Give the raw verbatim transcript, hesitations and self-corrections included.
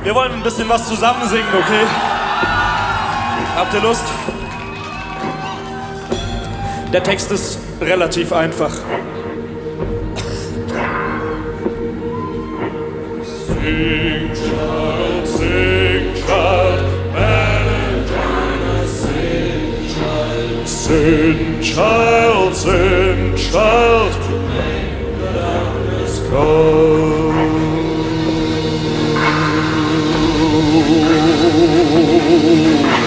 Wir wollen ein bisschen was zusammen singen, okay? Habt ihr Lust? Der Text ist relativ einfach. Sing, Child, sing, Child, Valentine, sing, Child, sing, Child, sing, Child, to make the darkness go. Ooh.